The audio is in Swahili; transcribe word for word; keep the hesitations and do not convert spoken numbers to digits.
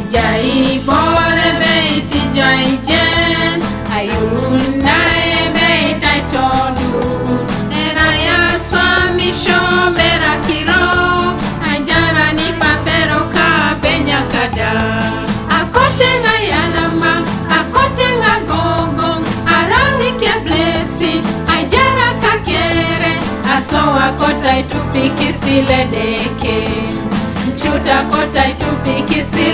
Jai bore beit jai jen ayuna beit I tolu eraya swami shombera kiro ajara ni papero ka benya kada akote nga yanama akote nga gogo arani ke blessing ajara kakere aso akota itupiki sile deke chuta kota itupiki sile